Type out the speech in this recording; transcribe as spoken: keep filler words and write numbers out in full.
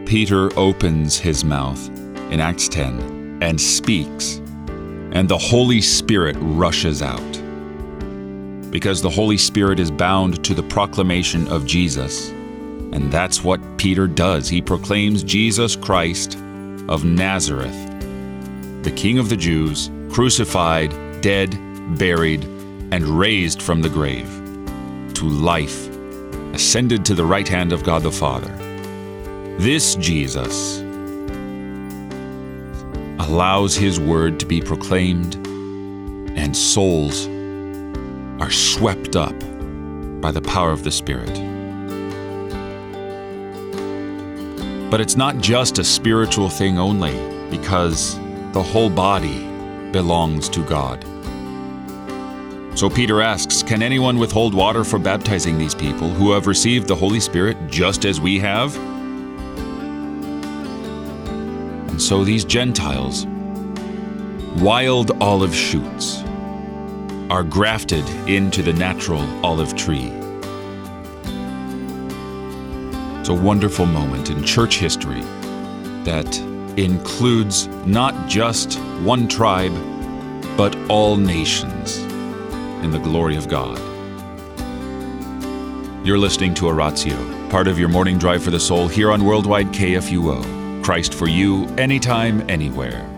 Peter opens his mouth in Acts ten and speaks, and the Holy Spirit rushes out. Because the Holy Spirit is bound to the proclamation of Jesus. And that's what Peter does. He proclaims Jesus Christ of Nazareth, the King of the Jews, crucified, dead, buried, and raised from the grave to life, ascended to the right hand of God the Father. This Jesus allows his word to be proclaimed, and souls are swept up by the power of the Spirit. But it's not just a spiritual thing only, because the whole body belongs to God. So Peter asks, can anyone withhold water for baptizing these people who have received the Holy Spirit just as we have? And so these Gentiles, wild olive shoots, are grafted into the natural olive tree. It's a wonderful moment in church history that includes not just one tribe, but all nations in the glory of God. You're listening to Oratio, part of your morning drive for the soul here on Worldwide K F U O. Christ for you, anytime, anywhere.